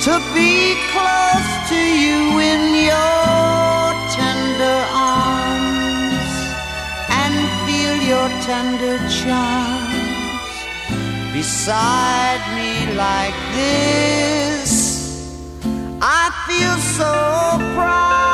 to be close to you in your tender arms and feel your tender charms beside me like this. I feel so proud